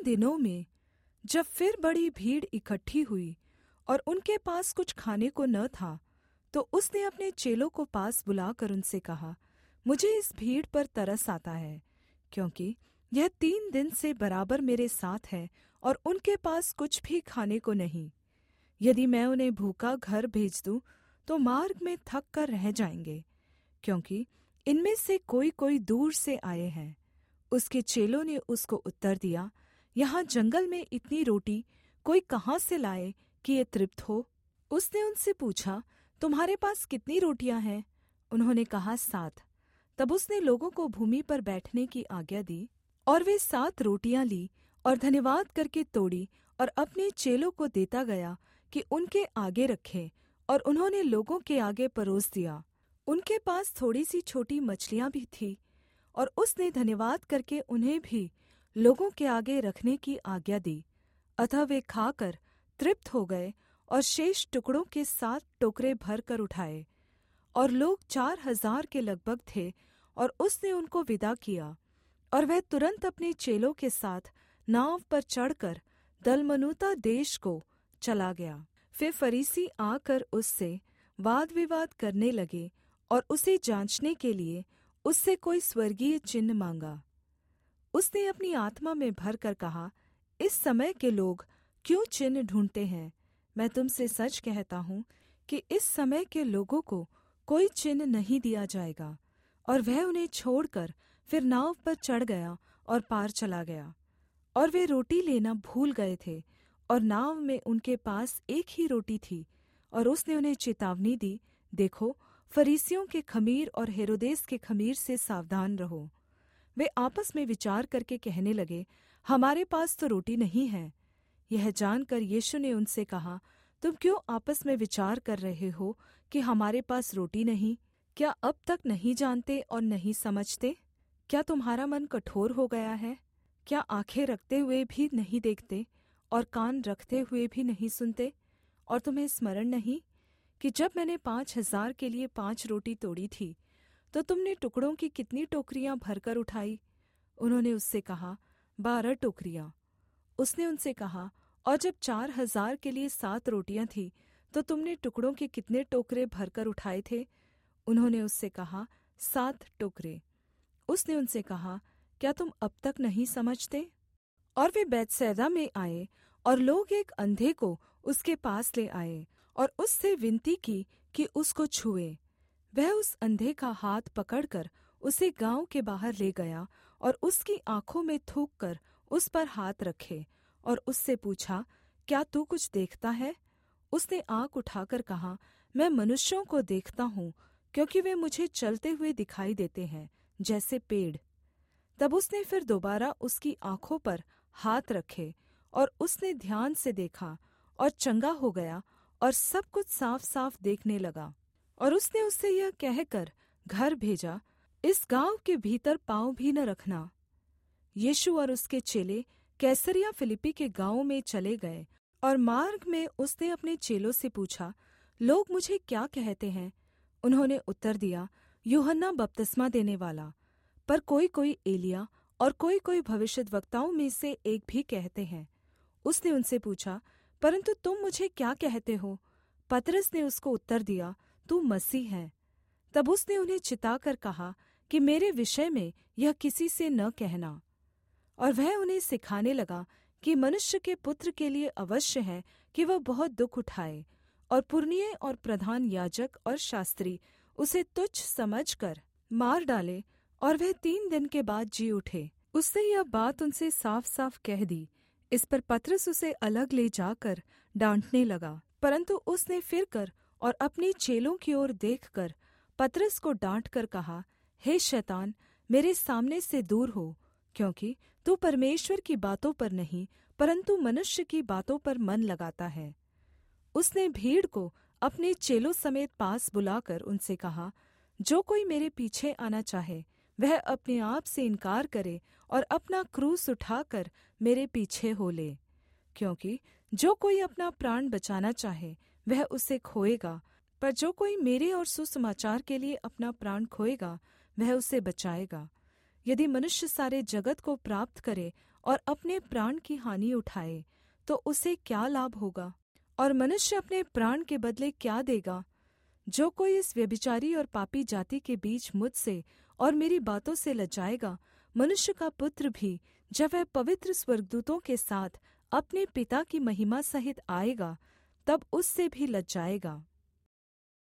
दिनों में जब फिर बड़ी भीड़ इकट्ठी हुई और उनके पास कुछ खाने को न था, तो उसने अपने चेलों को पास बुलाकर उनसे कहा, मुझे इस भीड़ पर तरस आता है, क्योंकि यह 3 दिन से बराबर मेरे साथ है और उनके पास कुछ भी खाने को नहीं। यदि मैं उन्हें भूखा घर भेज दूँ तो मार्ग में थक कर रह जाएंगे, क्योंकि इनमें से कोई कोई दूर से आए हैं। उसके चेलों ने उसको उत्तर दिया, यहाँ जंगल में इतनी रोटी कोई कहाँ से लाए कि ये तृप्त हो? उसने उनसे पूछा, तुम्हारे पास कितनी रोटियां हैं? उन्होंने कहा, 7। तब उसने लोगों को भूमि पर बैठने की आज्ञा दी, और वे 7 रोटियां ली और धन्यवाद करके तोड़ी और अपने चेलों को देता गया कि उनके आगे रखे, और उन्होंने लोगों के आगे परोस दिया। उनके पास थोड़ी सी छोटी मछलियाँ भी थीं, और उसने धन्यवाद करके उन्हें भी लोगों के आगे रखने की आज्ञा दी। अतः वे खाकर तृप्त हो गए और शेष टुकड़ों के 7 टोकरे भर कर उठाए। और लोग 4,000 के लगभग थे, और उसने उनको विदा किया, और वह तुरन्त अपने चेलों के साथ नाव पर चढ़कर दलमनूता देश को चला गया। फिर फरीसी आकर उससे वाद विवाद करने लगे और उसे जाँचने के लिए उससे कोई स्वर्गीय चिन्ह माँगा। उसने अपनी आत्मा में भर कर कहा, इस समय के लोग क्यों चिन्ह ढूंढते हैं? मैं तुमसे सच कहता हूँ कि इस समय के लोगों को कोई चिन्ह नहीं दिया जाएगा। और वह उन्हें छोड़कर फिर नाव पर चढ़ गया और पार चला गया। और वे रोटी लेना भूल गए थे, और नाव में उनके पास एक ही रोटी थी। और उसने उन्हें चेतावनी दी, देखो, फरीसियों के खमीर और हेरोदेस के खमीर से सावधान रहो। वे आपस में विचार करके कहने लगे, हमारे पास तो रोटी नहीं है। यह जानकर यीशु ने उनसे कहा, तुम क्यों आपस में विचार कर रहे हो कि हमारे पास रोटी नहीं? क्या अब तक नहीं जानते और नहीं समझते? क्या तुम्हारा मन कठोर हो गया है? क्या आँखें रखते हुए भी नहीं देखते और कान रखते हुए भी नहीं सुनते? और तुम्हें स्मरण नहीं कि जब मैंने 5,000 के लिए 5 रोटी तोड़ी थी, तो तुमने टुकड़ों की कितनी टोकरियां भरकर उठाई? उन्होंने उससे कहा, 12 टोकरियां। उसने उनसे कहा, और जब 4,000 के लिए 7 रोटियां थीं, तो तुमने टुकड़ों के कितने टोकरे भरकर उठाए थे? उन्होंने उससे कहा, 7 टोकरे। उसने उनसे कहा, क्या तुम अब तक नहीं समझते? और वे बैतसैदा में आए, और लोग एक अंधे को उसके पास ले आए और उससे विनती की कि उसको छुए। वह उस अंधे का हाथ पकड़कर उसे गाँव के बाहर ले गया और उसकी आँखों में थूककर उस पर हाथ रखे और उससे पूछा, क्या तू कुछ देखता है? उसने आँख उठाकर कहा, मैं मनुष्यों को देखता हूँ, क्योंकि वे मुझे चलते हुए दिखाई देते हैं जैसे पेड़। तब उसने फिर दोबारा उसकी आँखों पर हाथ रखे, और उसने ध्यान से देखा और चंगा हो गया और सब कुछ साफ साफ देखने लगा। और उसने उससे यह कहकर घर भेजा, इस गाँव के भीतर पाँव भी न रखना। यीशु और उसके चेले कैसरिया फिलिप्पी के गाँव में चले गए, और मार्ग में उसने अपने चेलों से पूछा, लोग मुझे क्या कहते हैं? उन्होंने उत्तर दिया, यूहन्ना बपतिस्मा देने वाला, पर कोई कोई एलिय्याह और कोई कोई भविष्यद्वक्ताओं में से एक भी कहते हैं। उसने उनसे पूछा, परंतु तुम मुझे क्या कहते हो? पतरस ने उसको उत्तर दिया, तू मसीह है। तब उसने उन्हें चिताकर कहा कि मेरे विषय में यह किसी से न कहना। और वह उन्हें सिखाने लगा कि मनुष्य के पुत्र के लिए अवश्य है कि वह बहुत दुख उठाए, और पुरनिये और प्रधान याजक और शास्त्री उसे तुच्छ समझकर मार डाले, और वह 3 दिन के बाद जी उठे। उसने यह बात उनसे साफ साफ कह दी। इस पर पतरस उसे अलग ले जाकर डांटने लगा, परन्तु उसने फिरकर और अपने चेलों की ओर देखकर पतरस को डांट कर कहा, हे शैतान, मेरे सामने से दूर हो, क्योंकि तू परमेश्वर की बातों पर नहीं परन्तु मनुष्य की बातों पर मन लगाता है। उसने भीड़ को अपने चेलों समेत पास बुलाकर उनसे कहा, जो कोई मेरे पीछे आना चाहे वह अपने आप से इनकार करे और अपना क्रूस उठाकर मेरे पीछे हो ले। क्योंकि जो कोई अपना प्राण बचाना चाहे वह उसे खोएगा, पर जो कोई मेरे और सुसमाचार के लिए अपना प्राण खोएगा वह उसे बचाएगा। यदि मनुष्य सारे जगत को प्राप्त करे और अपने प्राण की हानि उठाए, तो उसे क्या लाभ होगा? और मनुष्य अपने प्राण के बदले क्या देगा? जो कोई इस व्यभिचारी और पापी जाति के बीच मुझसे और मेरी बातों से लजाएगा, मनुष्य का पुत्र भी जब वह पवित्र स्वर्गदूतों के साथ अपने पिता की महिमा सहित आएगा, तब उससे भी लजाएगा।